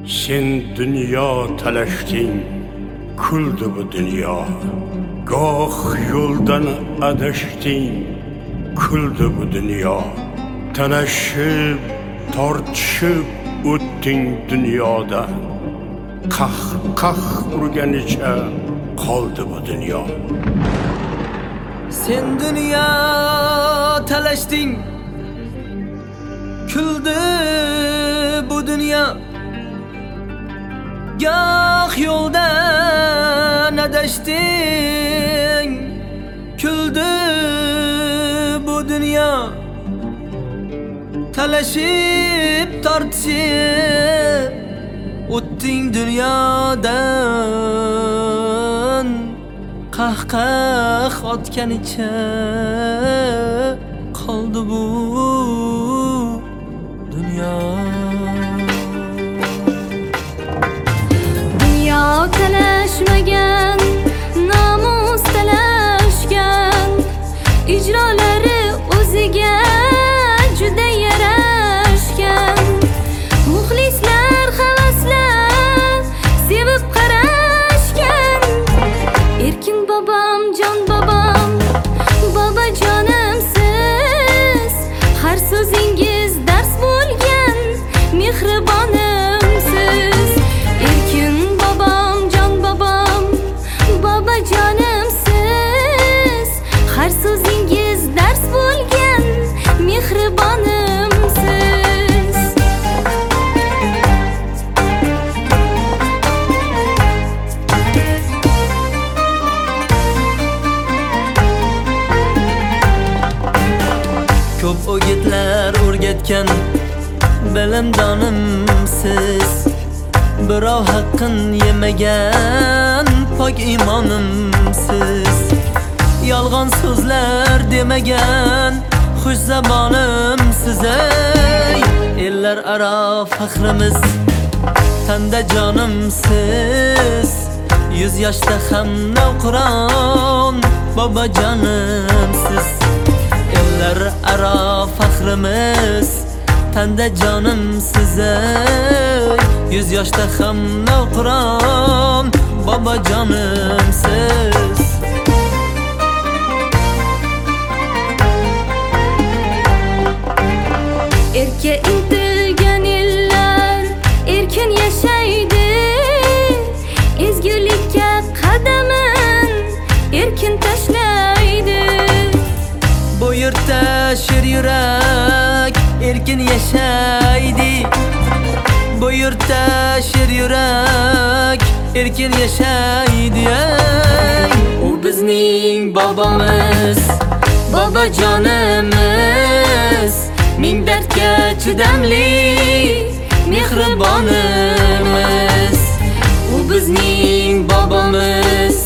Sen dünya talaşding, kuldi bu dünya. Goh yo'ldan adashding, kuldi bu dünya. Talashib, tortishib o'tding dunyoda. Qah urganicha qoldi bu dünya. Sen dünya talashding, kuldi bu dünya. Goh yo'ldan adashding, kuldi bu dünya. Talashib tortishib o'tding dunyodan. Qah otganicha qoldi bu dünya. Dünya talashmagan, namus talashgan, ijrolari o'ziga juda yarashgan. Muxlislar havaslar sevib qarashgan. Erkin bobom, jon bobom, bobojonimsiz. Har so'zingiz dars bo'lgan mehribonimsiz. Erkin bobom, jon bobom, bobojonimsiz. Har so'zingiz dars bo'lgan mehribonimsiz. Ko'p o'gitlar o'rgatgan bilimdonimsiz. Birov haqqin yemagan pok imonimsiz. Yolg'on so'zlar demagan xush zabonimsiz. Ey ellar aro faxrimiz, tanda jonimsiz. 100 yoshda ham navqiron bobojonimsiz. Ellar aro faxrimiz, tanda jonimsiz. 100 yoshda ham navqiron bobojonimsiz. Erka intilgan ellar erkin yashaydi. Ezgulikka qadamin erkin tashlaydi. Bu yurtda sher yurak erkin yashaydi. Bu yurtda sher yurak erkin yashaydi. U bizning bobomiz, bobojonimiz. Ming dardga chidamli mehribonimiz. U bizning bobomiz,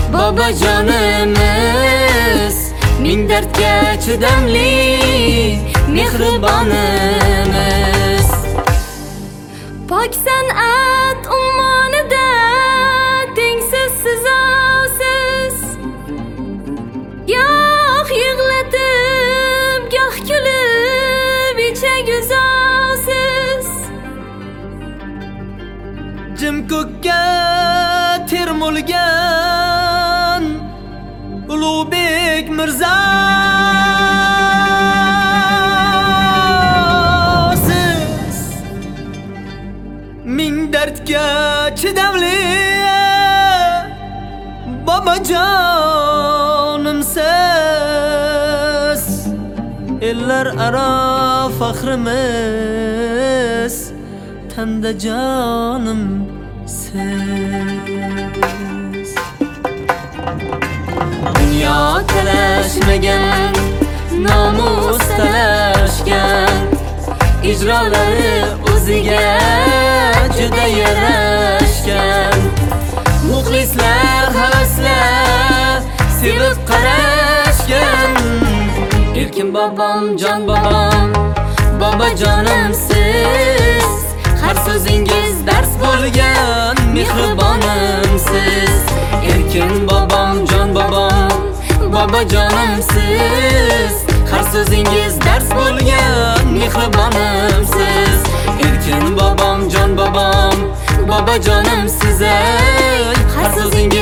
bobojonimiz. Ming dardga chidamli mehribonimiz. Pok san'at ummonida tengsiz sizosiz. Goh yig'latib, goh kulib ichaguzosiz. Jim ko'kka termulgan Ulug'bek mirzosiz. Ming dardga chidamli bobojonimsiz. Ellar aro faxrimiz, tanda jonimsiz. Dünya talashmagan, namus talashgan, ijrolari o'ziga juda yarashgan. Muxlislar havaslar sevib qarashgan. Erkin bobom, jon bobom, bobojonimsiz. Har so'zingiz dars bo'lgan mehribonimsiz. Erkin bobom, jon bobom, bobojonimsiz. Har so'zingiz dars bo'lgan mehribonimsiz. Erkin bobom, jon bobom, babajonim siz ey. Har so'zingiz